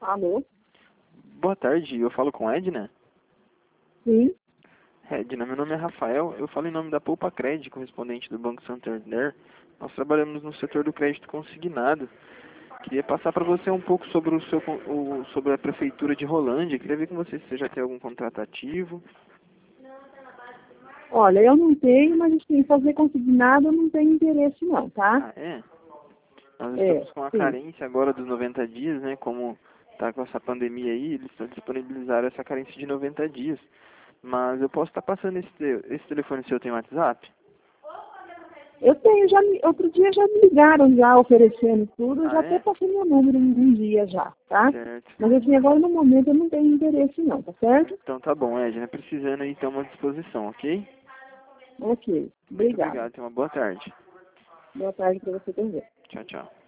Alô? Boa tarde, eu falo com Edna? Sim. Edna, meu nome é Rafael, eu falo em nome da Poupa Cred, correspondente do Banco Santander. Nós trabalhamos no setor do crédito consignado. Queria passar para você um pouco sobre sobre a prefeitura de Rolândia. Queria ver com você se você já tem algum contrato ativo. Olha, eu não tenho, mas assim, fazer consignado eu não tenho interesse não, tá? Ah, é? Nós É, estamos com a sim. carência agora dos 90 dias, né? Como está com essa pandemia aí, eles estão disponibilizando essa carência de 90 dias. Mas eu posso estar passando esse telefone seu, tem WhatsApp? Eu tenho, outro dia já me ligaram já oferecendo tudo, eu Ah, já até é? passei meu número um dia já, tá? Certo. Mas assim, agora no momento eu não tenho interesse não, tá certo? Então tá bom, Edna. Precisando aí, estamos à disposição, ok? Ok, Muito obrigada. obrigado, tenha uma boa tarde. Boa tarde para você também. Tchau, tchau.